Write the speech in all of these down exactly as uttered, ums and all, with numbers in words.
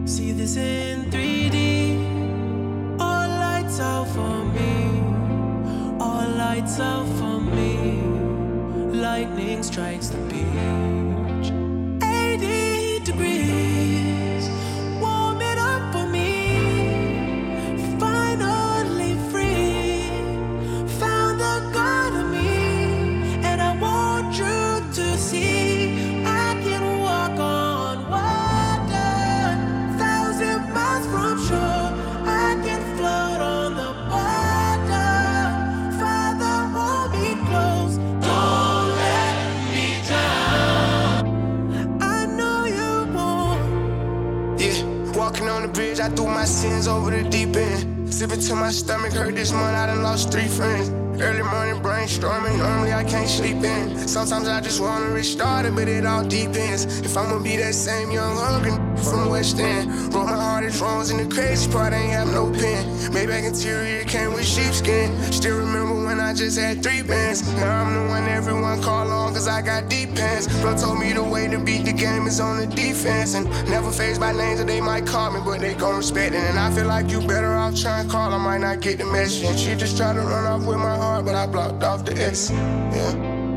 See this in three D. All lights out for me. All lights out for me. Lightning strikes the beach. eighty degrees. Warm it up for me. Finally free. Found the God of me. And I want you to see I can walk on water. Thousand miles from shore. I can float on the water. Father, hold me close. Don't let me drown. I know you won't. Yeah, walking on the bridge, I threw my sins over the deep end. Sipping till my stomach hurt this month, I done lost three friends. Early morning brainstorming, normally I can't sleep in. Sometimes I just wanna restart it, but it all depends. If I'ma be that same young hungry from West End. Wrote my hardest wrongs, and the crazy part, I ain't have no pen. Maybach interior came with sheepskin. Still remember when I just had three bands. Now I'm the one everyone call on, cause I got deep pants. Bro told me the way to beat the game is on the defense. And never phased by names that they might call me, but they gon' respect it. And I feel like you better off trying to call, I might not get the message. And she just tried to run off with my heart, but I blocked off the X. Yeah.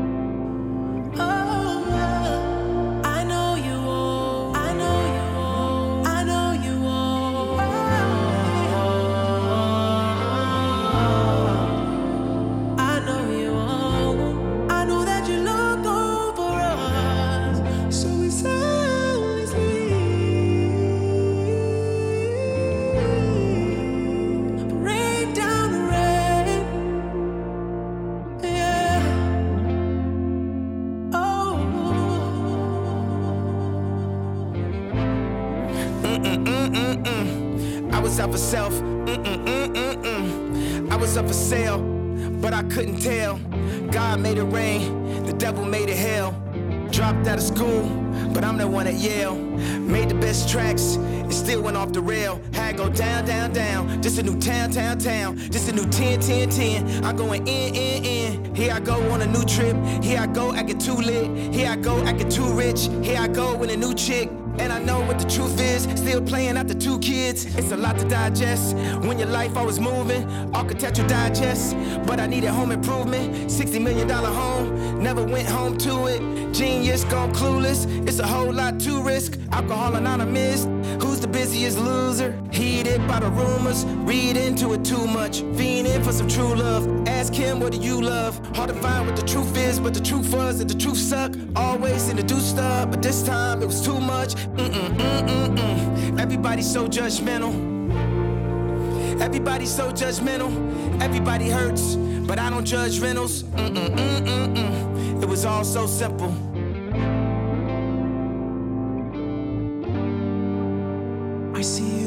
I was up for self, mm-mm-mm-mm-mm. I was up for sale, but I couldn't tell. God made it rain, the devil made it hell. Dropped out of school, but I'm the one at Yale. Made the best tracks, and still went off the rail. Had to go down, down, down. This a new town, town, town. This a new ten, ten, ten. I'm going in, in, in. Here I go on a new trip. Here I go acting too lit. Here I go acting too rich. Here I go with a new chick. And I know what the truth is, still playing after two kids. It's a lot to digest, when your life always moving. Architecture digest, but I needed home improvement. sixty million dollar home, never went home to it. Genius gone clueless, it's a whole lot to risk. Alcohol anonymous, who's the busiest loser? Heated by the rumors, read into it too much. Fiending for some true love, ask him what do you love? Hard to find what the truth is, but the truth was that the truth suck. Always in the do stuff, but this time it was too much. Mm-mm, mm-mm, mm. Everybody's so judgmental. Everybody's so judgmental. Everybody hurts, but I don't judge rentals. Mm-mm, mm-mm, mm. It was all so simple. I see